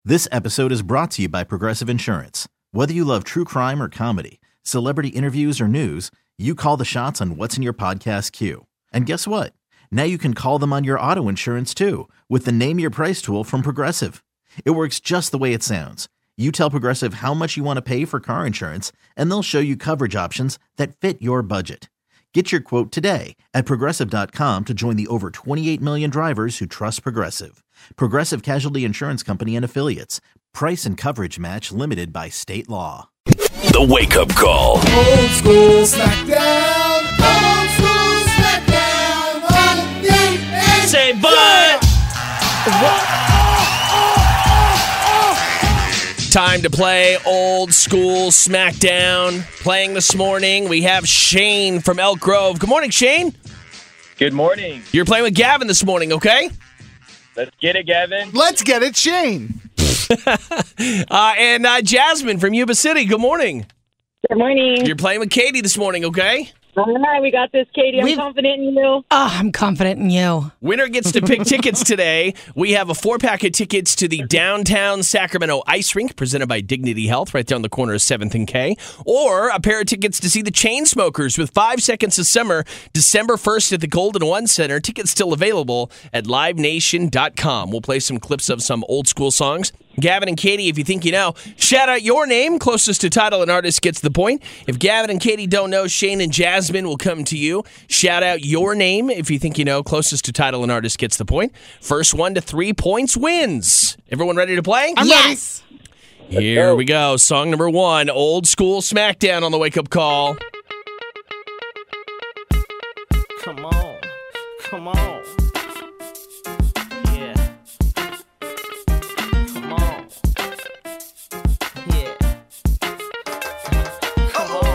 This episode is brought to you by Progressive Insurance. Whether you love true crime or comedy, celebrity interviews or news, you call the shots on what's in your podcast queue. And guess what? Now you can call them on your auto insurance too with the Name Your Price tool from Progressive. It works just the way it sounds. You tell Progressive how much you want to pay for car insurance, and they'll show you coverage options that fit your budget. Get your quote today at Progressive.com to join the over 28 million drivers who trust Progressive. Progressive Casualty Insurance Company and Affiliates. Price and coverage match limited by state law. The Wake Up Call. Old school smackdown. Old school smackdown. Oh, Say but. Time to play Old School Smackdown. Playing this morning, we have Shane from Elk Grove. Good morning, Shane. Good morning. You're playing with Gavin this morning, okay? Let's get it, Gavin. Let's get it, Shane. And Jasmine from Yuba City. Good morning. Good morning. You're playing with Katie this morning, okay? All right, we got this, Katie. I'm confident in you. Oh, I'm confident in you. Winner gets to pick tickets today. We have a 4-pack of tickets to the downtown Sacramento Ice Rink presented by Dignity Health right down the corner of 7th and K. Or a pair of tickets to see the Chainsmokers with 5 Seconds of Summer, December 1st at the Golden One Center. Tickets still available at livenation.com. We'll play some clips of some old school songs. Gavin and Katie, if you think you know, shout out your name. Closest to title and artist gets the point. If Gavin and Katie don't know, Shane and Jasmine will come to you. Shout out your name. If you think you know, closest to title and artist gets the point. First 1 to 3 points wins. Everyone ready to play? I'm Yes. Here we go. Song number 1, Old School Smackdown on the Wake Up Call. Come on. Come on. Yeah. Come on. Yeah. Come on.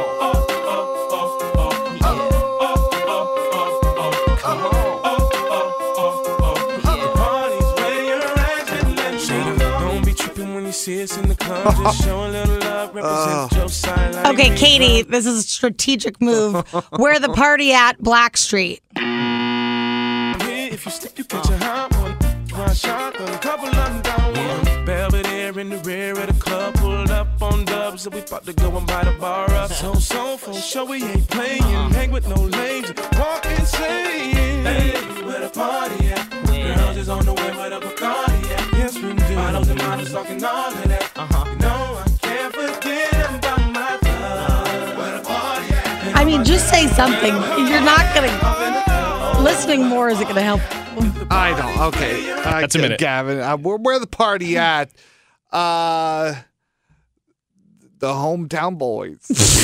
Don't be tripping when you see us in the club. Just show a little love, represent your side like Okay, Katie, this is a strategic move. Where the party at? Blackstreet. If you slip, you catch a hot one. One shot, a couple of them down one. Belvedere in the rear of the club, pulled up on dubs, so we about to go and buy the bar up. So for sure we ain't playing, hang with no lames, walk insane. Hey, where the party at? Girls is on the way where the Bacardi at. Yes, we do. Models and models talking all of that. You know I can't forget about my love. Where the party at? I mean, just say something. You're not going to... Listening more isn't going to help. I don't. Okay. That's a minute. Gavin, where the party at? The hometown boys.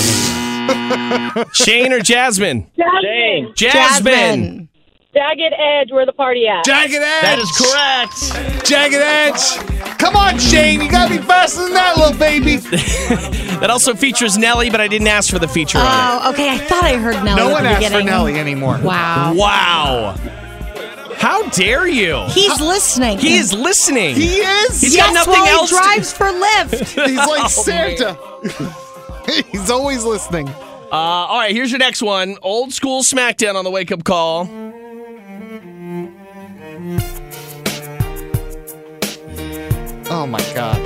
Shane or Jasmine? Shane. Jasmine. Jagged Edge, where the party at? Jagged Edge. That is correct. Jagged Edge. Come on, Shane. You got to be faster than that, little baby. That also features Nelly, but I didn't ask for the feature on Oh, okay. I thought I heard Nelly No at one the asks for beginning. Nelly anymore. Wow. it. Wow. How dare you? He's listening. He is listening. He is. He's got nothing while else he to- drives for Lyft. He's like Santa. He's always listening. All right, here's your next one. Old School Smackdown on the Wake Up Call. Oh, my God.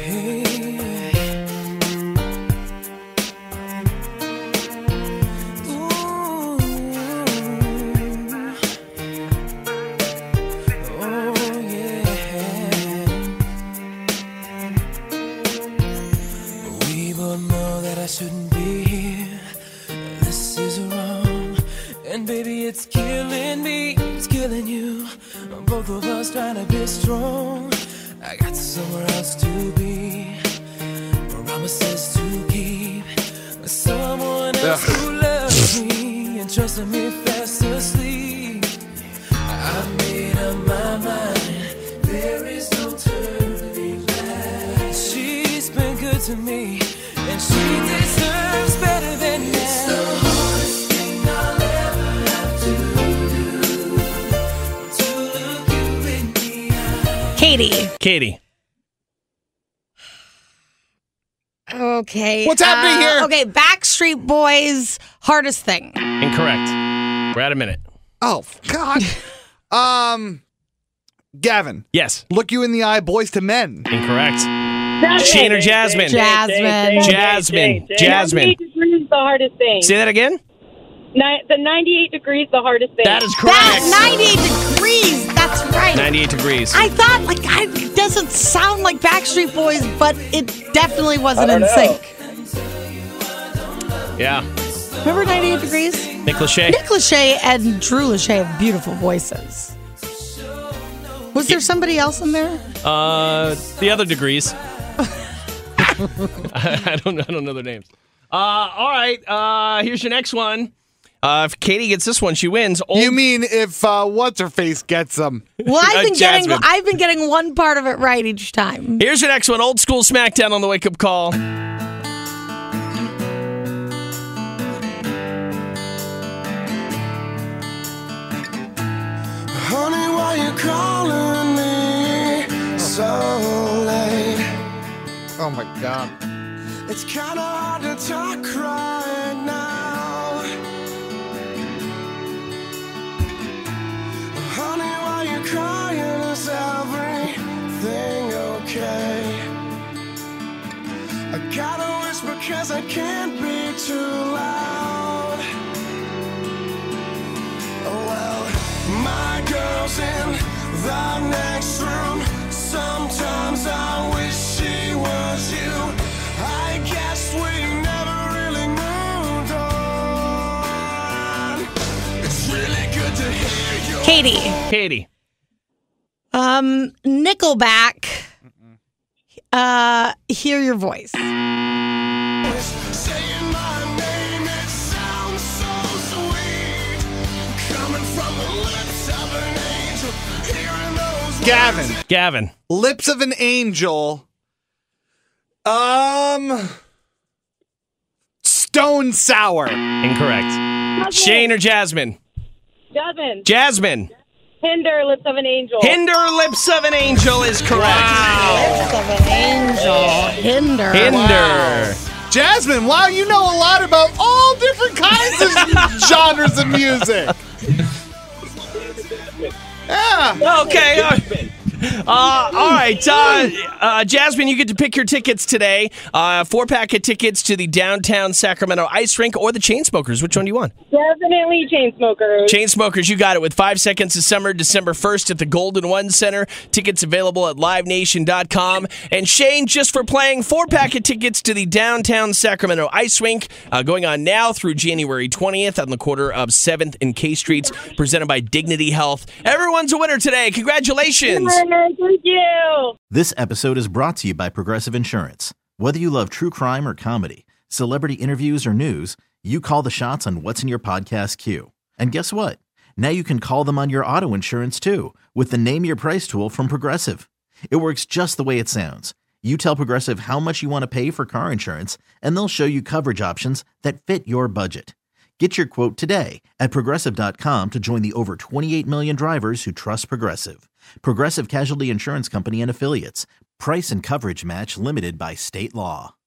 We both know that I shouldn't be here. This is wrong. And baby, it's killing me. It's killing you. Both of us trying to be strong. I got somewhere else to be. Promises to keep. Someone else who loves me and trusted me fast asleep. I made up my mind. There is no turning back. She's been good to me, and she deserves better than that. It's the hardest thing I'll ever have to do, to look you in the eye. Katie. Okay. What's happening here? Okay, Backstreet Boys, Hardest Thing. Incorrect. We're at a minute. Oh, God. Gavin, Yes. look you in the eye, Boys to Men. Incorrect. Shane or Jasmine? Jasmine. Jasmine. Jasmine. 98 degrees, the hardest thing. Say that again? The 98 degrees, the hardest thing. That is correct. That 98 degrees. That's right. 98 degrees. I thought, it doesn't sound like Backstreet Boys, but it definitely wasn't I in don't know. sync. Yeah. Remember 98 degrees? Nick Lachey. Nick Lachey and Drew Lachey have beautiful voices. Was there somebody else in there? The other degrees. I don't know their names. All right. Here's your next one. If Katie gets this one, she wins. You mean if what's-her-face gets them? Well, Jasmine. I've been getting one part of it right each time. Here's your next one. Old school SmackDown on the wake-up call. Honey, why you calling me so late? Oh, my God. It's kinda hard to talk right now. Honey, why you crying? Is everything okay? I gotta whisper 'cause I can't be too loud. Oh well, my girl's in the next room. Sometimes I wish she was you. I guess we never really moved on. It's really good to hear you. Katie. Nickelback. Hear your voice. Saying my name, it sounds so sweet. Coming from the lips of an angel. Hearing those Gavin. Lips of an Angel. Stone Sour. Incorrect. Shane or Jasmine? Jasmine. Jasmine. Hinder, Lips of an Angel. Hinder Lips of an Angel is correct. Lips of an angel. Hinder. Hinder. Jasmine, wow, you know a lot about all different kinds of genres of music. Yeah. Okay. All right. Jasmine, you get to pick your tickets today. 4-pack of tickets to the downtown Sacramento Ice Rink or the Chainsmokers. Which one do you want? Definitely Chainsmokers. Chainsmokers, you got it. With 5 seconds of summer, December 1st at the Golden One Center. Tickets available at livenation.com. And Shane, just for playing, 4-pack of tickets to the downtown Sacramento Ice Rink, going on now through January 20th on the corner of 7th and K Streets, presented by Dignity Health. Everyone's a winner today. Congratulations. Thank you. This episode is brought to you by Progressive Insurance. Whether you love true crime or comedy, celebrity interviews or news, you call the shots on what's in your podcast queue. And guess what? Now you can call them on your auto insurance too with the Name Your Price tool from Progressive. It works just the way it sounds. You tell Progressive how much you want to pay for car insurance, and they'll show you coverage options that fit your budget. Get your quote today at Progressive.com to join the over 28 million drivers who trust Progressive. Progressive Casualty Insurance Company and Affiliates. Price and coverage match limited by state law.